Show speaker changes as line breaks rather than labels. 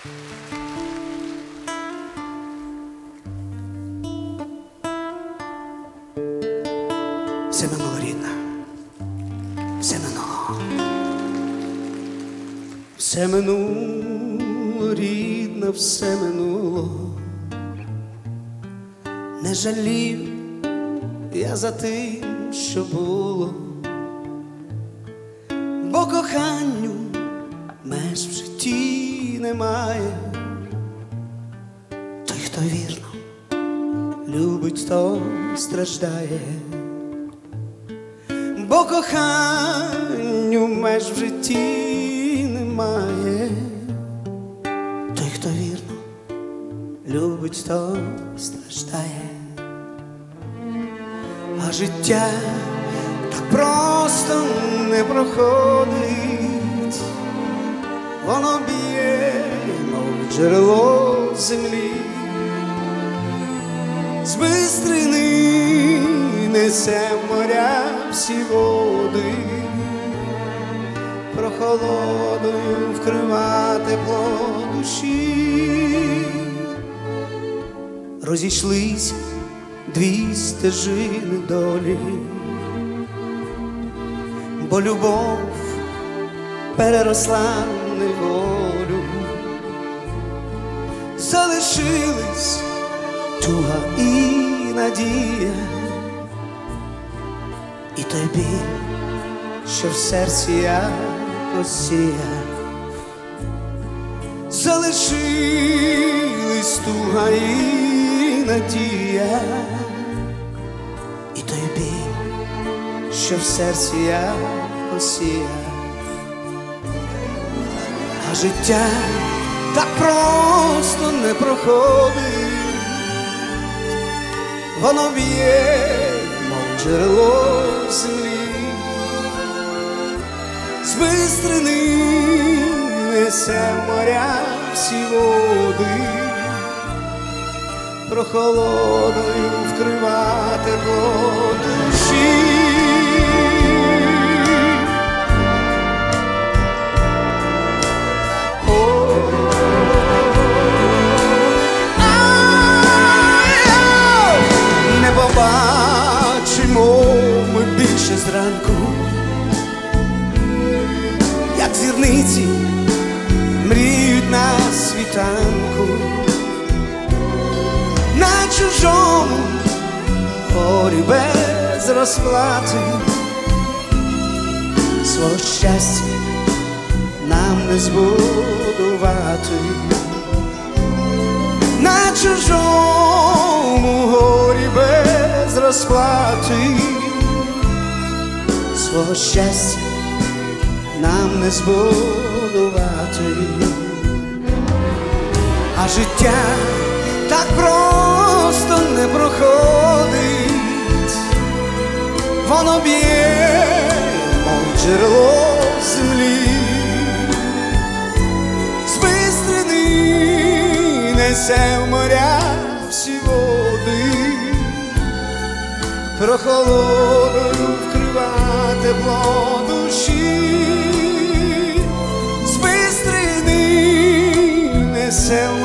Все минуло, рідна, все минуло. Все минуло, рідна, все минуло. Не жалів я за тим, що було, бо коханню меж в житті немає. Той, хто вірно любить, той страждає. Бо коханню меж в житті немає. Той, хто вірно любить, той страждає. А життя так просто не проходить, воно б'є, мов джерело землі, з бистрини несе в моря всі води, прохолодою вкрива тепло душі. Розійшлись дві стежини долі, бо любов переросла в неволю. Залишились туга і надія, і той біль, що в серці я посіяв. Залишились туга і надія, і той біль, що в серці я посіяв. А життя так просто не проходить, воно б'є, мов джерело землі, з бистрини несе в моря всі води, прохолодою вкрива тепло душі. Не побачимо ми більше зранку, як зірниці мріють на світанку. На чужому горі без розплати свого щастя нам не збудувати. На чужому горі без розплати свого щастя нам не збудувати. А життя так просто не проходить, воно б'є, мов джерело землі, з бистрини несе в моря всі води, прохолодою вкрива тепло душі, з бистрини несе в